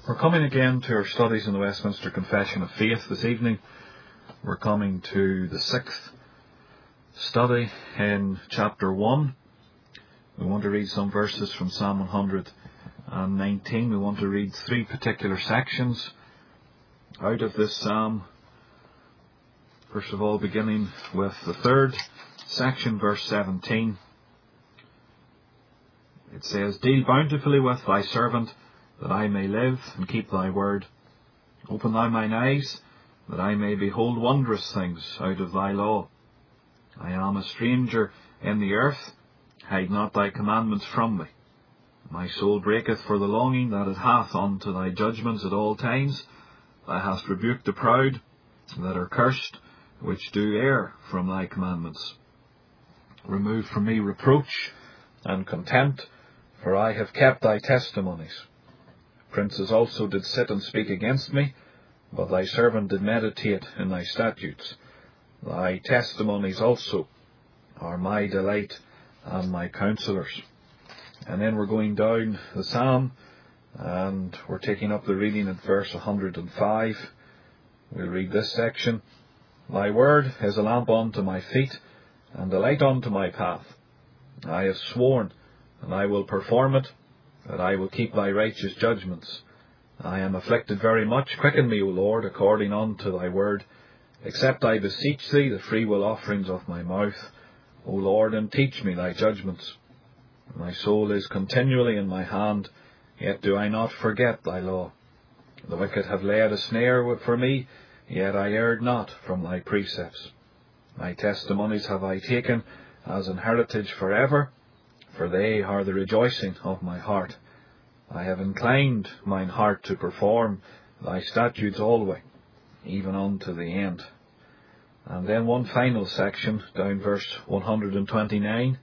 We're coming again to our studies in the Westminster Confession of Faith this evening. We're coming to the 6th study in chapter 1. We want to read some verses from Psalm 119. We want to read 3 particular sections out of this psalm. First of all, beginning with the 3rd section, verse 17. It says, "Deal bountifully with thy servant, that I may live and keep thy word. Open thou mine eyes, that I may behold wondrous things out of thy law. I am a stranger in the earth, hide not thy commandments from me. My soul breaketh for the longing that it hath unto thy judgments at all times. Thou hast rebuked the proud that are cursed, which do err from thy commandments. Remove from me reproach and contempt, for I have kept thy testimonies. Princes also did sit and speak against me, but thy servant did meditate in thy statutes. Thy testimonies also are my delight and my counsellors." And then we're going down the psalm, and we're taking up the reading at verse 105. We'll read this section. "Thy word is a lamp unto my feet, and a light unto my path. I have sworn, and I will perform it, that I will keep thy righteous judgments. I am afflicted very much. Quicken me, O Lord, according unto thy word. Accept, I beseech thee, the freewill offerings of my mouth. O Lord, and teach me thy judgments. My soul is continually in my hand, yet do I not forget thy law. The wicked have laid a snare for me, yet I erred not from thy precepts. Thy testimonies have I taken as an heritage forever, for they are the rejoicing of my heart. I have inclined mine heart to perform thy statutes always, even unto the end." And then one final section, down verse 129.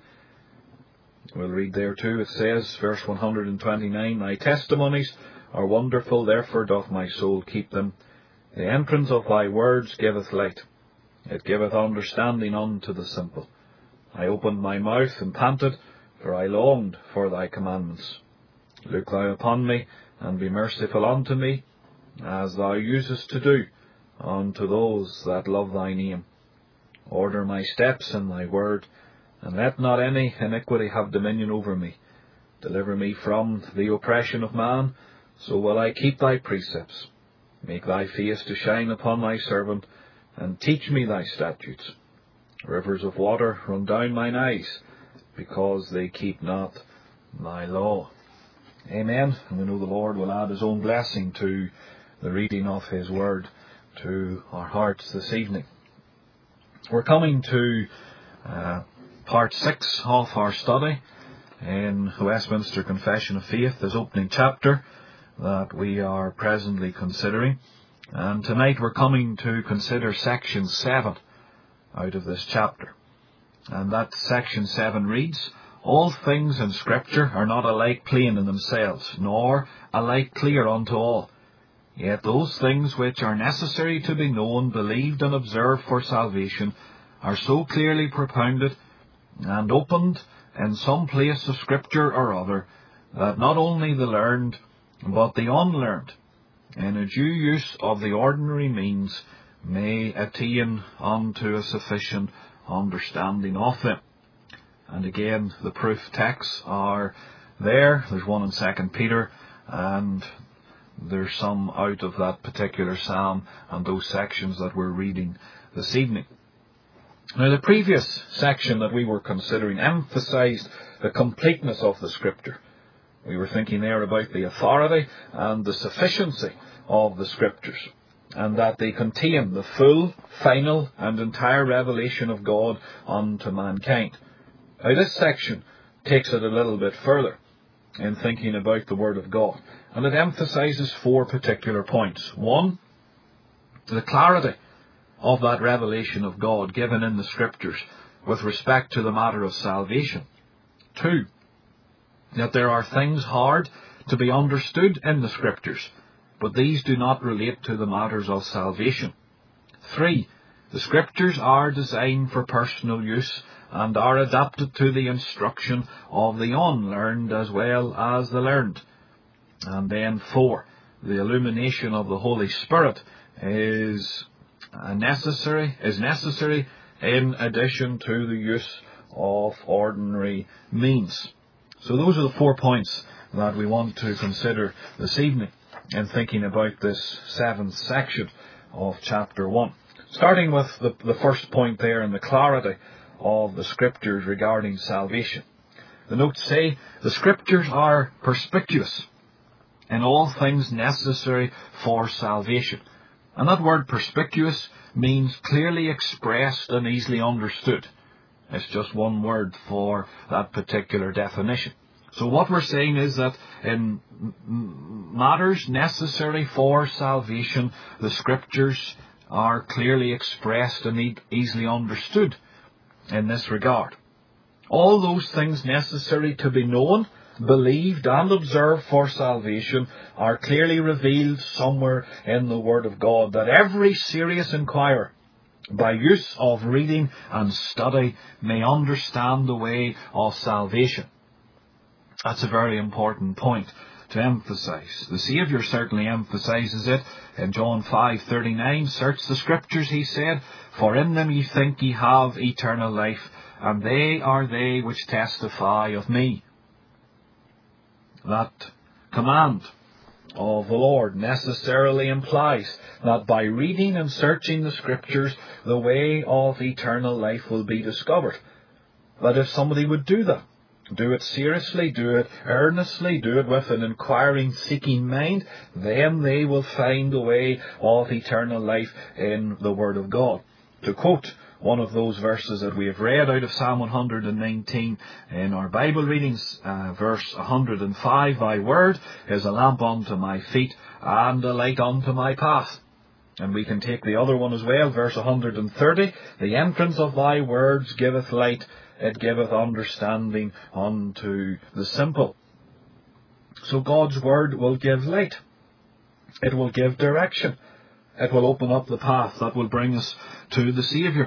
We'll read there too. It says, verse 129, "Thy testimonies are wonderful, therefore doth my soul keep them. The entrance of thy words giveth light. It giveth understanding unto the simple. I opened my mouth and panted, for I longed for thy commandments. Look thou upon me, and be merciful unto me, as thou usest to do unto those that love thy name. Order my steps in thy word, and let not any iniquity have dominion over me. Deliver me from the oppression of man, so will I keep thy precepts. Make thy face to shine upon thy servant, and teach me thy statutes. Rivers of water run down mine eyes, because they keep not thy law." Amen. And we know the Lord will add his own blessing to the reading of his word to our hearts this evening. We're coming to part 6 of our study in the Westminster Confession of Faith, this opening chapter that we are presently considering. And tonight we're coming to consider section 7 out of this chapter. And that section 7 reads, "All things in Scripture are not alike plain in themselves, nor alike clear unto all. Yet those things which are necessary to be known, believed, and observed for salvation are so clearly propounded and opened in some place of Scripture or other, that not only the learned, but the unlearned, in a due use of the ordinary means, may attain unto a sufficient understanding of them." And again, the proof texts are there. There's one in 2 Peter, and there's some out of that particular psalm and those sections that we're reading this evening. Now, the previous section that we were considering emphasized the completeness of the Scripture. We were thinking there about the authority and the sufficiency of the Scriptures, and that they contain the full, final, and entire revelation of God unto mankind. Now, this section takes it a little bit further in thinking about the Word of God, and it emphasizes 4 particular points. 1, the clarity of that revelation of God given in the Scriptures with respect to the matter of salvation. 2, that there are things hard to be understood in the Scriptures, but these do not relate to the matters of salvation. 3, the Scriptures are designed for personal use and are adapted to the instruction of the unlearned as well as the learned. And then 4, the illumination of the Holy Spirit is necessary in addition to the use of ordinary means. So those are the 4 points that we want to consider this evening in thinking about this 7th section of chapter 1. Starting with the first point there in the clarity of the Scriptures regarding salvation. The notes say, the Scriptures are perspicuous in all things necessary for salvation. And that word perspicuous means clearly expressed and easily understood. It's just one word for that particular definition. So what we're saying is that in matters necessary for salvation, the Scriptures are clearly expressed and easily understood in this regard. All those things necessary to be known, believed and observed for salvation are clearly revealed somewhere in the Word of God, that every serious inquirer, by use of reading and study, may understand the way of salvation. That's a very important point to emphasize. The Saviour certainly emphasizes it in John 5:39. Search the Scriptures, he said, for in them ye think ye have eternal life, and they are they which testify of me. That command of the Lord necessarily implies that by reading and searching the Scriptures, the way of eternal life will be discovered. But if somebody would do that, do it seriously, do it earnestly, do it with an inquiring, seeking mind, then they will find the way of eternal life in the Word of God. To quote one of those verses that we have read out of Psalm 119 in our Bible readings, verse 105, Thy word is a lamp unto my feet and a light unto my path. And we can take the other one as well, verse 130, The entrance of thy words giveth light, it giveth understanding unto the simple. So God's word will give light. It will give direction. It will open up the path that will bring us to the Saviour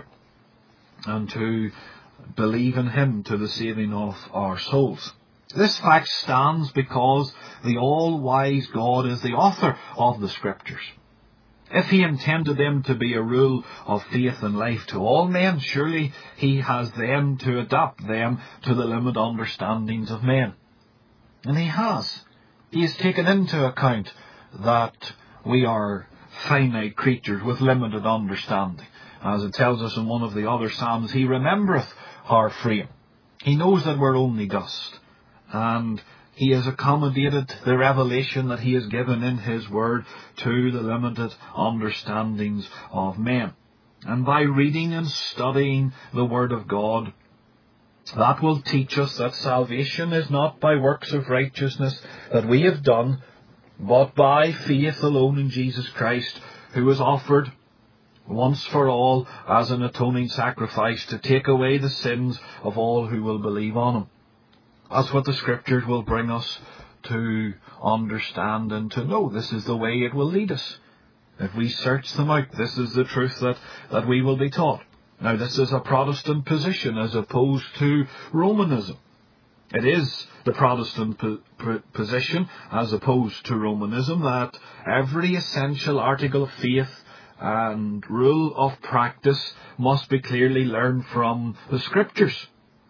and to believe in Him to the saving of our souls. This fact stands because the all-wise God is the author of the Scriptures. If He intended them to be a rule of faith and life to all men, surely He has then to adapt them to the limited understandings of men. And He has. He has taken into account that we are finite creatures with limited understanding. As it tells us in one of the other Psalms, He remembereth our frame. He knows that we're only dust. And He has accommodated the revelation that He has given in His Word to the limited understandings of men. And by reading and studying the Word of God, that will teach us that salvation is not by works of righteousness that we have done, but by faith alone in Jesus Christ, who was offered once for all as an atoning sacrifice to take away the sins of all who will believe on Him. That's what the Scriptures will bring us to understand and to know. This is the way it will lead us. If we search them out, this is the truth that we will be taught. Now, this is a Protestant position as opposed to Romanism. It is the Protestant position as opposed to Romanism that every essential article of faith and rule of practice must be clearly learned from the Scriptures.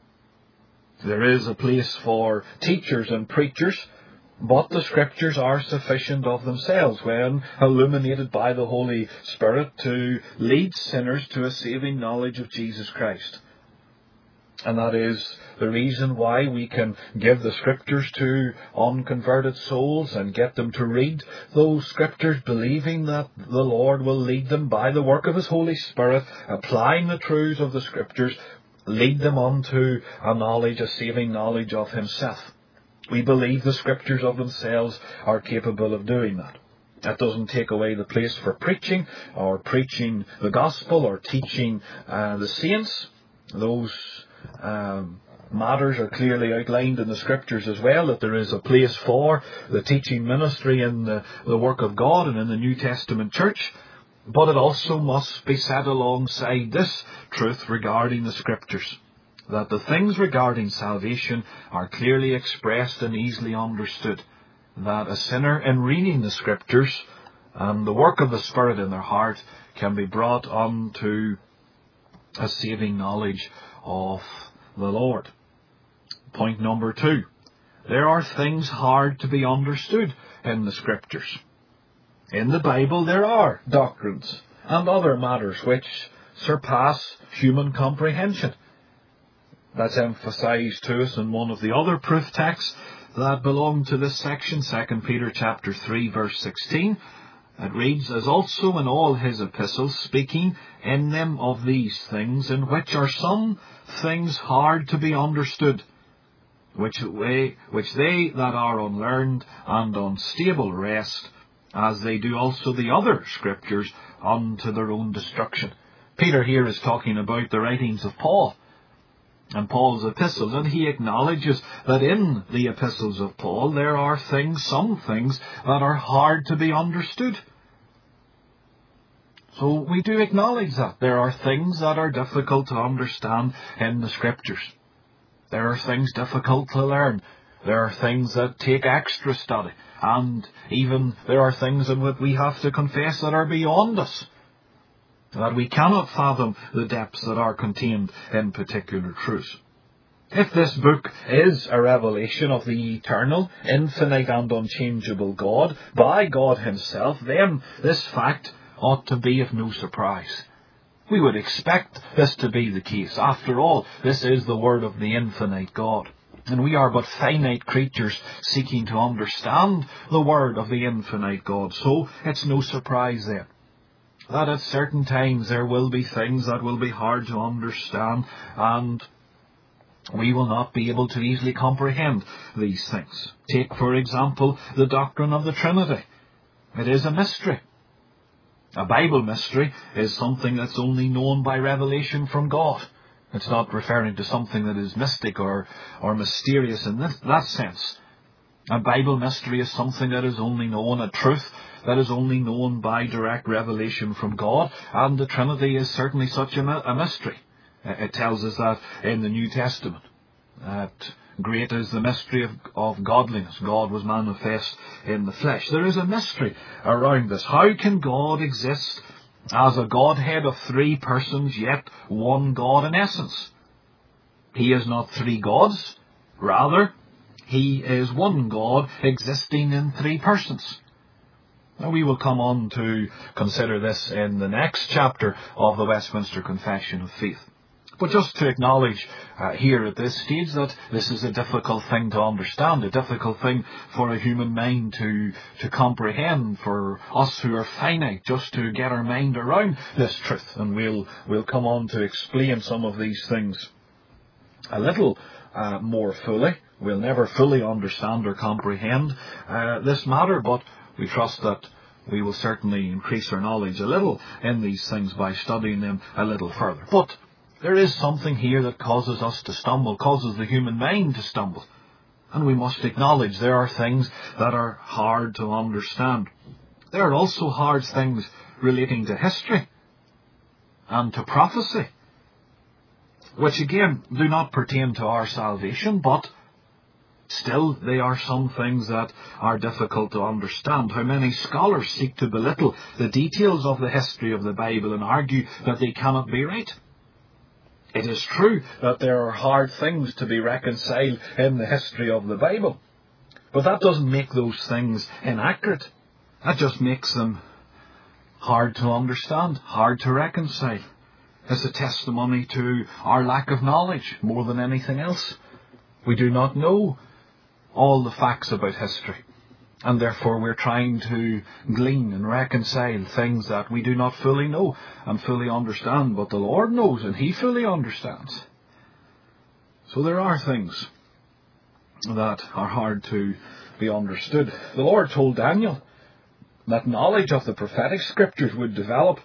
There is a place for teachers and preachers, but the Scriptures are sufficient of themselves when illuminated by the Holy Spirit to lead sinners to a saving knowledge of Jesus Christ. And that is the reason why we can give the Scriptures to unconverted souls and get them to read those Scriptures, believing that the Lord will lead them by the work of His Holy Spirit, applying the truths of the Scriptures, lead them unto a knowledge, a saving knowledge of Himself. We believe the Scriptures of themselves are capable of doing that. That doesn't take away the place for preaching, or preaching the gospel, or teaching the saints. Those matters are clearly outlined in the Scriptures as well, that there is a place for the teaching ministry in the work of God and in the New Testament church. But it also must be set alongside this truth regarding the Scriptures, that the things regarding salvation are clearly expressed and easily understood. that a sinner, in reading the Scriptures and the work of the Spirit in their heart, can be brought unto a saving knowledge of the Lord. Point number 2. There are things hard to be understood in the Scriptures. In the Bible there are doctrines and other matters which surpass human comprehension. That's emphasized to us in one of the other proof texts that belong to this section, 2 Peter chapter 3 verse 16. It reads, "As also in all his epistles, speaking in them of these things, in which are some things hard to be understood, which they that are unlearned and unstable wrest, as they do also the other Scriptures, unto their own destruction." Peter here is talking about the writings of Paul and Paul's epistles, and he acknowledges that in the epistles of Paul there are some things that are hard to be understood. So we do acknowledge that there are things that are difficult to understand in the Scriptures. There are things difficult to learn. There are things that take extra study. And even there are things that we have to confess that are beyond us, that we cannot fathom the depths that are contained in particular truths. If this book is a revelation of the eternal, infinite and unchangeable God by God Himself, then this fact ought to be of no surprise. We would expect this to be the case. After all, this is the Word of the infinite God. And we are but finite creatures seeking to understand the Word of the infinite God. So it's no surprise then that at certain times there will be things that will be hard to understand, and we will not be able to easily comprehend these things. Take, for example, the doctrine of the Trinity. It is a mystery. A Bible mystery is something that's only known by revelation from God. It's not referring to something that is mystic or mysterious in that sense. A Bible mystery is something that is only known, a truth that is only known by direct revelation from God, and the Trinity is certainly such a mystery. It tells us that in the New Testament, that great is the mystery of godliness. God was manifest in the flesh. There is a mystery around this. How can God exist as a Godhead of 3 persons, yet one God in essence? He is not 3 gods. Rather, He is one God existing in 3 persons. Now we will come on to consider this in the next chapter of the Westminster Confession of Faith. But just to acknowledge here at this stage that this is a difficult thing to understand, a difficult thing for a human mind to comprehend, for us who are finite, just to get our mind around this truth. And we'll come on to explain some of these things a little more fully. We'll never fully understand or comprehend this matter, but we trust that we will certainly increase our knowledge a little in these things by studying them a little further. But there is something here that causes us to stumble, causes the human mind to stumble. And we must acknowledge there are things that are hard to understand. There are also hard things relating to history and to prophecy, which again do not pertain to our salvation, but still, they are some things that are difficult to understand. How many scholars seek to belittle the details of the history of the Bible and argue that they cannot be right. It is true that there are hard things to be reconciled in the history of the Bible, but that doesn't make those things inaccurate. That just makes them hard to understand, hard to reconcile. It's a testimony to our lack of knowledge more than anything else. We do not know all the facts about history, and therefore we're trying to glean and reconcile things that we do not fully know and fully understand, but the Lord knows and He fully understands. So there are things that are hard to be understood. The Lord told Daniel that knowledge of the prophetic scriptures would develop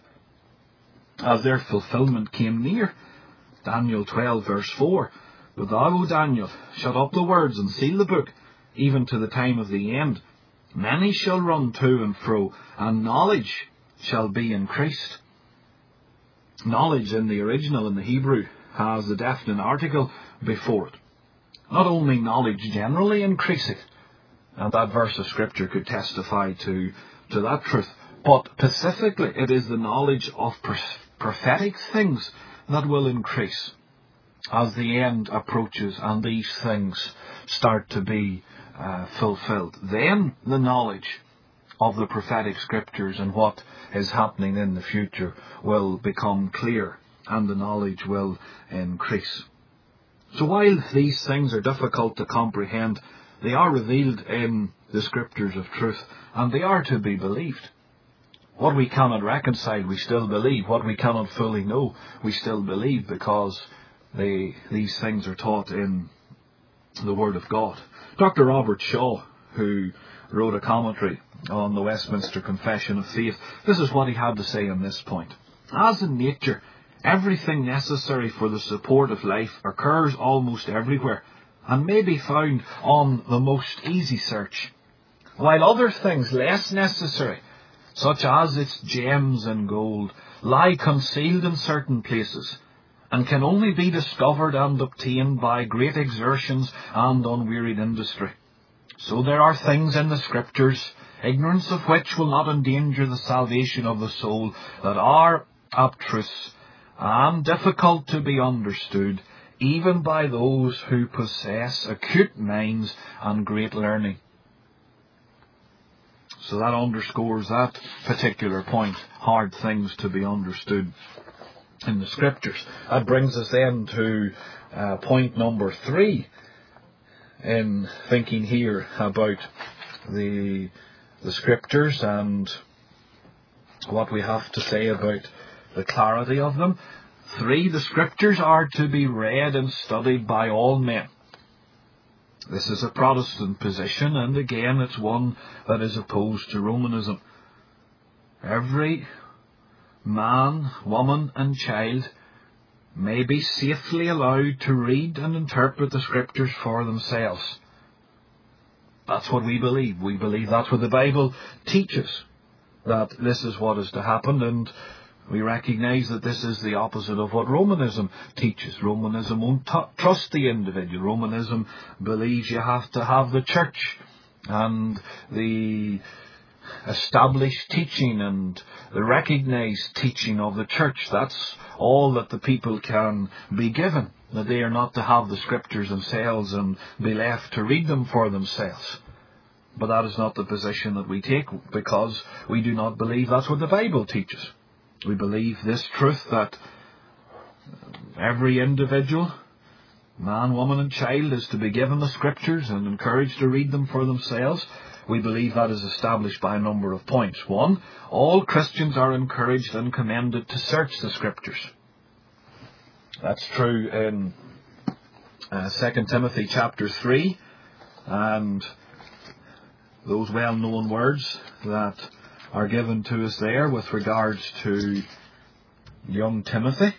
as their fulfillment came near. Daniel 12 verse 4. But thou, O Daniel, shut up the words and seal the book, even to the time of the end. Many shall run to and fro, and knowledge shall be increased. Knowledge in the original, in the Hebrew, has a definite article before it. Not only knowledge generally increaseth, And that verse of Scripture could testify to that truth. But specifically, it is the knowledge of prophetic things that will increase as the end approaches and these things start to be fulfilled. Then the knowledge of the prophetic Scriptures and what is happening in the future will become clear, and the knowledge will increase. So while these things are difficult to comprehend, they are revealed in the Scriptures of truth, and they are to be believed. What we cannot reconcile, we still believe. What we cannot fully know, we still believe, because these things are taught in the Word of God. Dr. Robert Shaw, who wrote a commentary on the Westminster Confession of Faith, this is what he had to say on this point. As in nature, everything necessary for the support of life occurs almost everywhere, and may be found on the most easy search, while other things less necessary, such as its gems and gold, lie concealed in certain places, and can only be discovered and obtained by great exertions and unwearied industry. So there are things in the Scriptures, ignorance of which will not endanger the salvation of the soul, that are abstruse and difficult to be understood, even by those who possess acute minds and great learning. So that underscores that particular point, hard things to be understood in the Scriptures. That brings us then to point number 3 in thinking here about the Scriptures and what we have to say about the clarity of them. 3, the Scriptures are to be read and studied by all men. This is a Protestant position, and again it's one that is opposed to Romanism. Every man, woman and child may be safely allowed to read and interpret the Scriptures for themselves. That's what we believe. We believe that's what the Bible teaches, that this is what is to happen, and we recognise that this is the opposite of what Romanism teaches. Romanism won't trust the individual. Romanism believes you have to have the church and the established teaching and the recognised teaching of the church. That's all that the people can be given, that they are not to have the Scriptures themselves and be left to read them for themselves. But that is not the position that we take, because we do not believe that's what the Bible teaches. We believe this truth, that every individual, man, woman and child, is to be given the Scriptures and encouraged to read them for themselves. We believe that is established by a number of points. 1, all Christians are encouraged and commended to search the Scriptures. That's true in 2 Timothy chapter 3, and those well-known words that are given to us there with regards to young Timothy.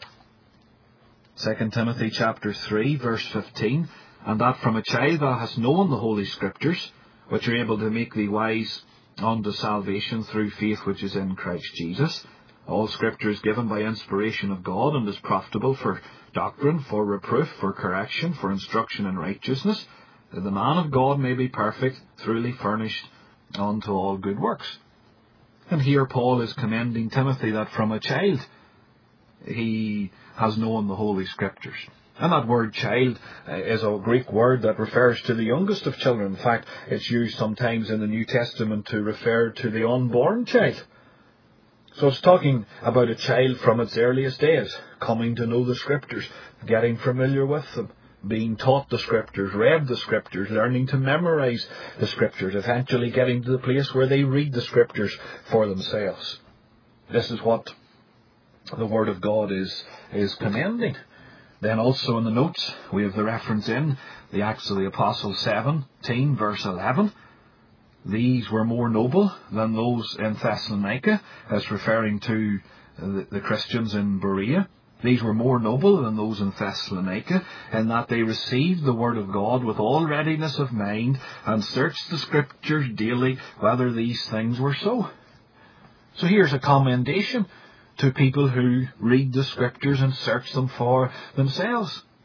2 Timothy chapter 3 verse 15, and that from a child thou hast known the Holy Scriptures, which are able to make thee wise unto salvation through faith which is in Christ Jesus. All Scripture is given by inspiration of God, and is profitable for doctrine, for reproof, for correction, for instruction in righteousness, that the man of God may be perfect, truly furnished unto all good works. And here Paul is commending Timothy that from a child he has known the Holy Scriptures. And that word child is a Greek word that refers to the youngest of children. In fact, it's used sometimes in the New Testament to refer to the unborn child. So it's talking about a child from its earliest days, coming to know the Scriptures, getting familiar with them, being taught the Scriptures, read the Scriptures, learning to memorize the Scriptures, eventually getting to the place where they read the Scriptures for themselves. This is what the Word of God is commending. Then also in the notes, we have the reference in the Acts of the Apostles 17, verse 11. These were more noble than those in Thessalonica, as referring to the Christians in Berea. These were more noble than those in Thessalonica, in that they received the Word of God with all readiness of mind, and searched the Scriptures daily whether these things were so. So here's a commendation to people who read the Scriptures and search them for themselves.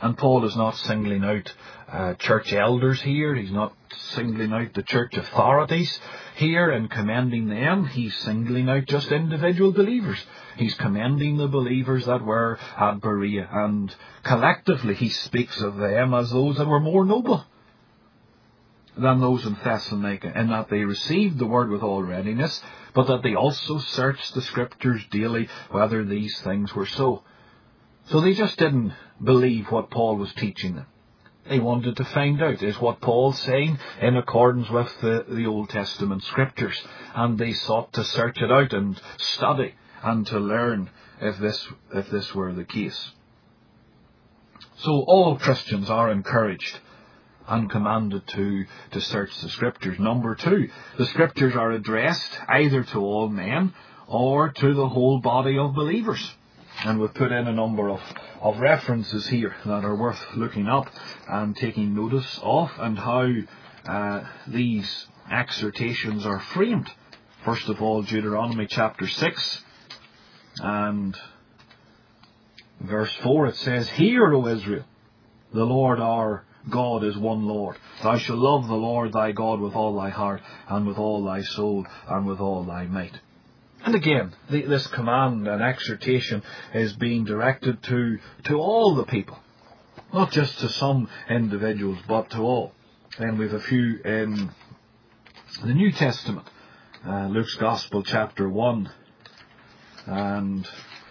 And Paul is not singling out church elders here. He's not singling out the church authorities here and commending them. He's singling out just individual believers. He's commending the believers that were at Berea, and collectively he speaks of them as those that were more noble than those in Thessalonica, in that they received the word with all readiness, but that they also searched the Scriptures daily whether these things were so. So they just didn't believe what Paul was teaching them. They wanted to find out, is what Paul's saying in accordance with the Old Testament Scriptures? And they sought to search it out and study and to learn if this were the case. So all Christians are encouraged and commanded to search the Scriptures. Number 2, the Scriptures are addressed either to all men or to the whole body of believers. And we've put in a number of references here that are worth looking up and taking notice of, and how these exhortations are framed. First of all, Deuteronomy chapter 6 and verse 4, it says, "Hear, O Israel, the Lord our God is one Lord. Thou shalt love the Lord thy God with all thy heart, and with all thy soul, and with all thy might." And again, this command and exhortation is being directed to all the people, not just to some individuals, but to all. Then we have a few in the New Testament. Luke's Gospel chapter 1 and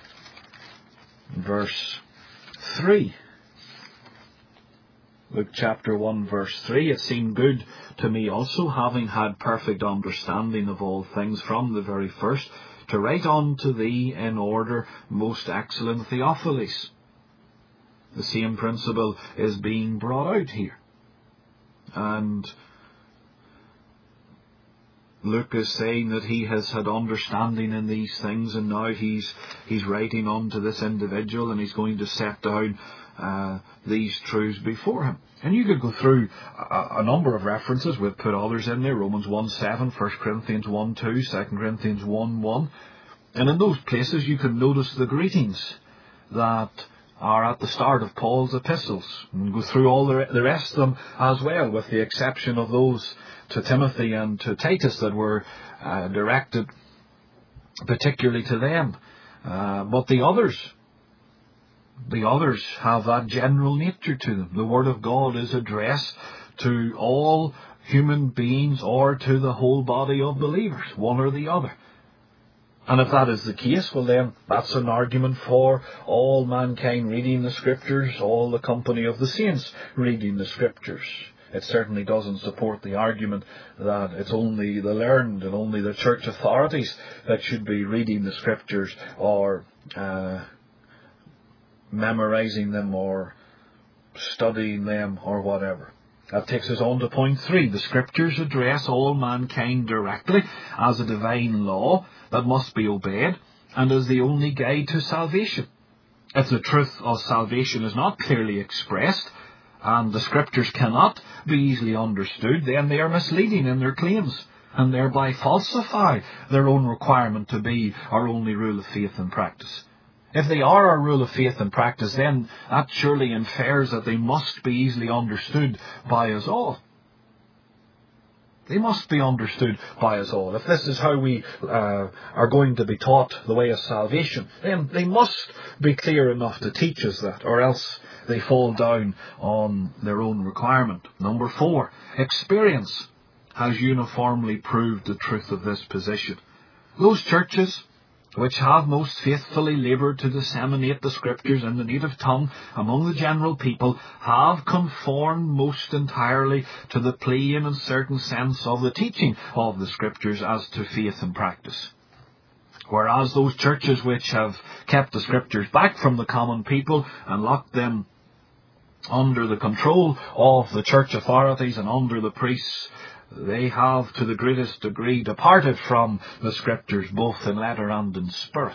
verse 3. Luke chapter 1 verse 3, "It seemed good to me also, having had perfect understanding of all things from the very first, to write unto thee in order, most excellent Theophilus." The same principle is being brought out here. And Luke is saying that he has had understanding in these things, and now he's writing on to this individual, and he's going to set down these truths before him. And you could go through a number of references. We've put others in there: Romans 1:7, 1 Corinthians 1:2, 2 Corinthians 1:1. And in those places you can notice the greetings that are at the start of Paul's epistles, and go through all the rest of them as well, with the exception of those to Timothy and to Titus that were directed particularly to them. But the others have that general nature to them. The Word of God is addressed to all human beings or to the whole body of believers, one or the other. And if that is the case, well then, that's an argument for all mankind reading the Scriptures, all the company of the saints reading the Scriptures. It certainly doesn't support the argument that it's only the learned and only the church authorities that should be reading the Scriptures or memorizing them or studying them or whatever. That takes us on to point 3. The Scriptures address all mankind directly as a divine law that must be obeyed, and as the only guide to salvation. If the truth of salvation is not clearly expressed, and the Scriptures cannot be easily understood, then they are misleading in their claims, and thereby falsify their own requirement to be our only rule of faith and practice. If they are our rule of faith and practice, then that surely infers that they must be easily understood by us all. They must be understood by us all. If this is how we are going to be taught the way of salvation, then they must be clear enough to teach us that, or else they fall down on their own requirement. Number 4, experience has uniformly proved the truth of this position. Those churches which have most faithfully laboured to disseminate the Scriptures in the native tongue among the general people have conformed most entirely to the plain and certain sense of the teaching of the Scriptures as to faith and practice. Whereas those churches which have kept the Scriptures back from the common people and locked them under the control of the church authorities and under the priests, they have to the greatest degree departed from the Scriptures, both in letter and in spirit.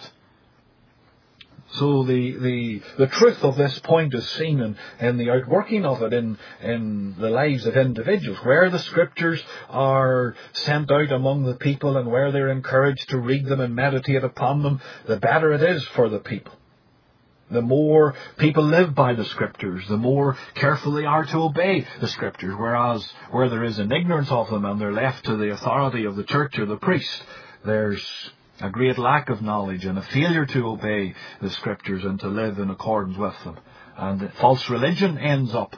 So the truth of this point is seen in the outworking of it in the lives of individuals, where the Scriptures are sent out among the people and where they're encouraged to read them and meditate upon them, the better it is for the people. The more people live by the Scriptures, the more careful they are to obey the Scriptures, whereas where there is an ignorance of them and they're left to the authority of the church or the priest, there's a great lack of knowledge and a failure to obey the Scriptures and to live in accordance with them. And false religion ends up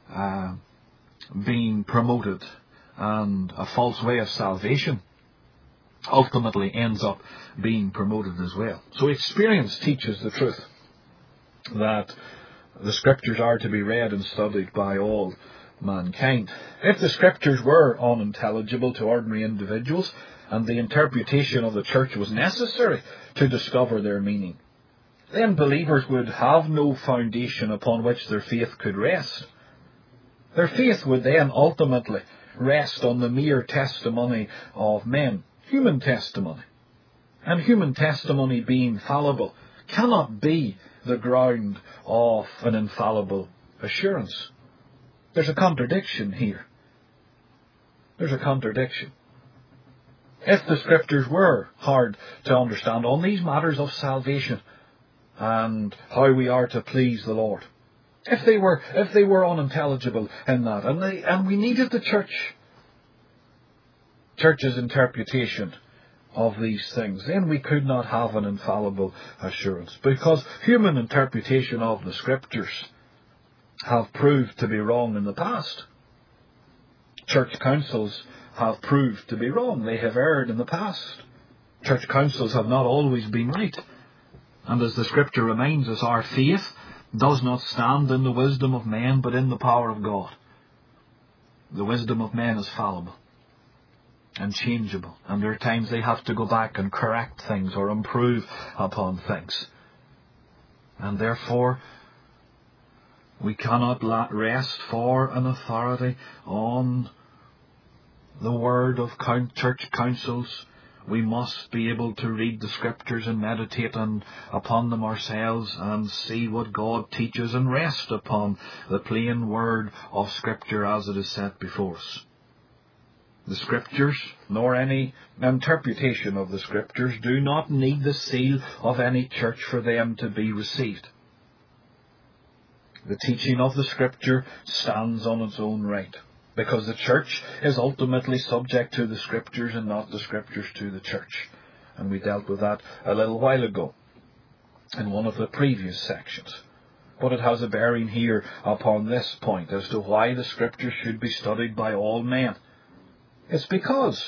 being promoted, and a false way of salvation ultimately ends up being promoted as well. So experience teaches the truth that the Scriptures are to be read and studied by all mankind. If the Scriptures were unintelligible to ordinary individuals, and the interpretation of the church was necessary to discover their meaning, then believers would have no foundation upon which their faith could rest. Their faith would then ultimately rest on the mere testimony of men, human testimony. And human testimony, being fallible, cannot be the ground of an infallible assurance. There's a contradiction here. There's a contradiction. If the Scriptures were hard to understand on these matters of salvation and how we are to please the Lord, if they were unintelligible in that, and we needed the church's interpretation of these things, then we could not have an infallible assurance, because human interpretation of the Scriptures have proved to be wrong in the past. Church councils have proved to be wrong. They have erred in the past. Church councils have not always been right. And as the Scripture reminds us, our faith does not stand in the wisdom of men, but in the power of God. The wisdom of men is fallible and changeable, and there are times they have to go back and correct things or improve upon things. And therefore, we cannot rest for an authority on the word of church councils. We must be able to read the Scriptures and meditate upon them ourselves and see what God teaches and rest upon the plain word of Scripture as it is set before us. The Scriptures, nor any interpretation of the Scriptures, do not need the seal of any church for them to be received. The teaching of the Scripture stands on its own right, because the church is ultimately subject to the Scriptures and not the Scriptures to the church. And we dealt with that a little while ago in one of the previous sections. But it has a bearing here upon this point as to why the Scriptures should be studied by all men. It's because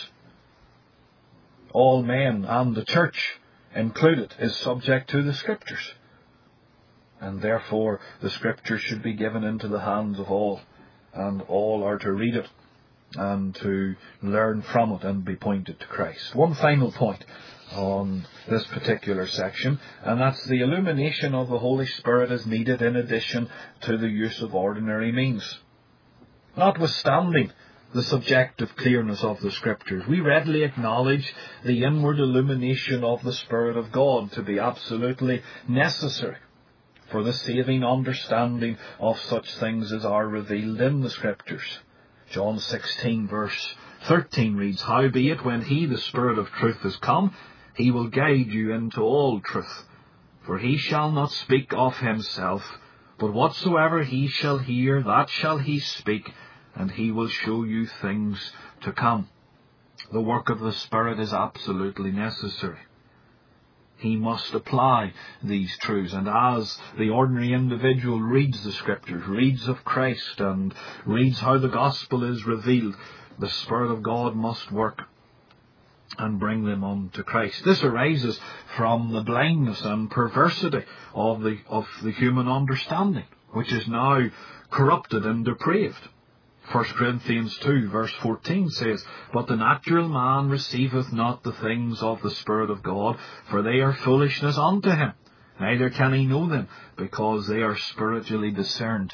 all men, and the church included, is subject to the Scriptures. And therefore the Scripture should be given into the hands of all, and all are to read it and to learn from it and be pointed to Christ. One final point on this particular section, and that's the illumination of the Holy Spirit is needed in addition to the use of ordinary means. Notwithstanding the subjective clearness of the Scriptures, we readily acknowledge the inward illumination of the Spirit of God to be absolutely necessary for the saving understanding of such things as are revealed in the Scriptures. John 16 verse 13 reads, "Howbeit, when he, the Spirit of truth, is come, he will guide you into all truth. For he shall not speak of himself, but whatsoever he shall hear, that shall he speak, and he will show you things to come." The work of the Spirit is absolutely necessary. He must apply these truths, and as the ordinary individual reads the Scriptures, reads of Christ, and reads how the gospel is revealed, the Spirit of God must work and bring them on to Christ. This arises from the blindness and perversity of the human understanding, which is now corrupted and depraved. 1 Corinthians 2 verse 14 says, "But the natural man receiveth not the things of the Spirit of God, for they are foolishness unto him. Neither can he know them, because they are spiritually discerned."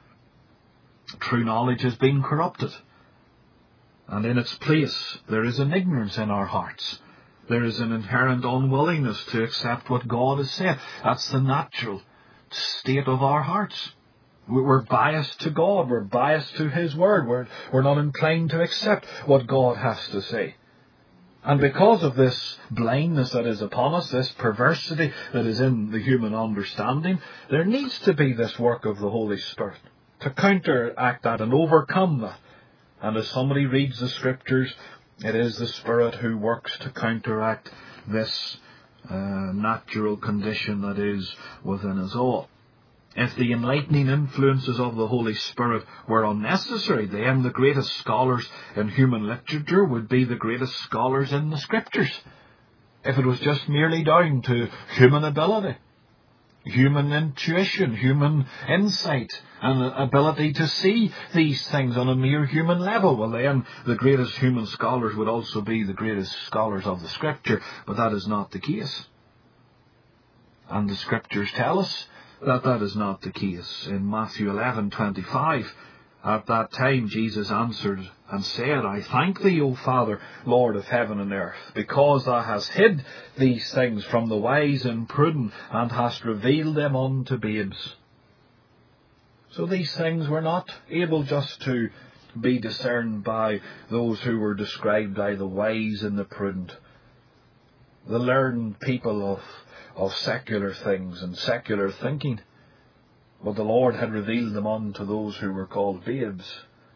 True knowledge has been corrupted, and in its place there is an ignorance in our hearts. There is an inherent unwillingness to accept what God has said. That's the natural state of our hearts. We're biased to God. We're biased to His Word. We're not inclined to accept what God has to say. And because of this blindness that is upon us, this perversity that is in the human understanding, there needs to be this work of the Holy Spirit to counteract that and overcome that. And as somebody reads the Scriptures, it is the Spirit who works to counteract this natural condition that is within us all. If the enlightening influences of the Holy Spirit were unnecessary, then the greatest scholars in human literature would be the greatest scholars in the Scriptures. If it was just merely down to human ability, human intuition, human insight, and ability to see these things on a mere human level, well then the greatest human scholars would also be the greatest scholars of the Scripture, but that is not the case. And the Scriptures tell us that is not the case. In Matthew 11:25, at that time Jesus answered and said, I thank thee, O Father, Lord of heaven and earth, because thou hast hid these things from the wise and prudent, and hast revealed them unto babes. So these things were not able just to be discerned by those who were described by the wise and the prudent, the learned people of secular things and secular thinking. But the Lord had revealed them unto those who were called babes.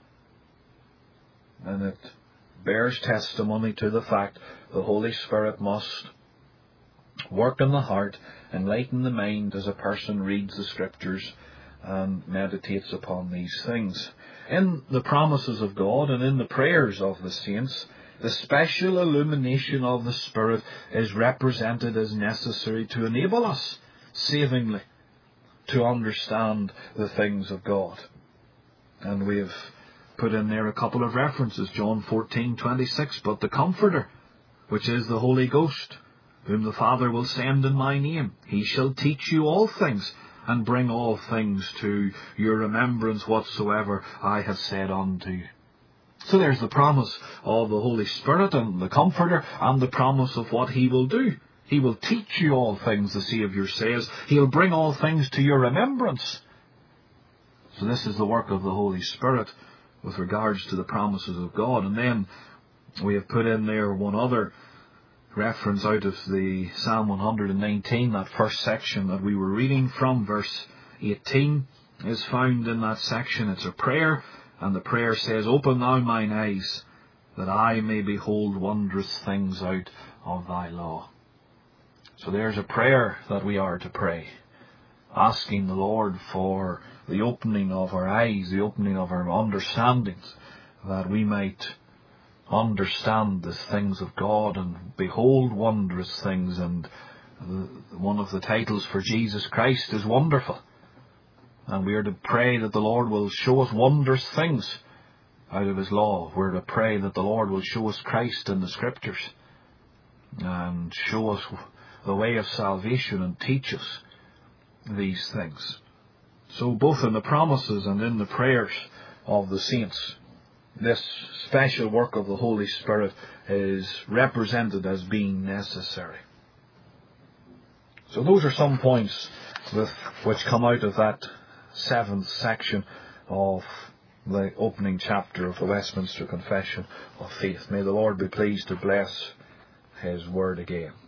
And it bears testimony to the fact the Holy Spirit must work in the heart, enlighten the mind as a person reads the Scriptures and meditates upon these things. In the promises of God and in the prayers of the saints, the special illumination of the Spirit is represented as necessary to enable us savingly to understand the things of God. And we have put in there a couple of references. John 14:26, but the Comforter, which is the Holy Ghost, whom the Father will send in my name, he shall teach you all things, and bring all things to your remembrance whatsoever I have said unto you. So there's the promise of the Holy Spirit and the Comforter, and the promise of what he will do. He will teach you all things, the Saviour says. He'll bring all things to your remembrance. So this is the work of the Holy Spirit with regards to the promises of God. And then we have put in there one other reference out of the Psalm 119, that first section that we were reading from, verse 18 is found in that section. It's a prayer, and the prayer says, open thou mine eyes, that I may behold wondrous things out of thy law. So there's a prayer that we are to pray, asking the Lord for the opening of our eyes, the opening of our understandings, that we might understand the things of God and behold wondrous things. And one of the titles for Jesus Christ is Wonderful. And we are to pray that the Lord will show us wondrous things out of his law. We're to pray that the Lord will show us Christ in the Scriptures and show us the way of salvation and teach us these things. So both in the promises and in the prayers of the saints, this special work of the Holy Spirit is represented as being necessary. So those are some points which come out of that 7th section of the opening chapter of the Westminster Confession of Faith. May the Lord be pleased to bless his word again.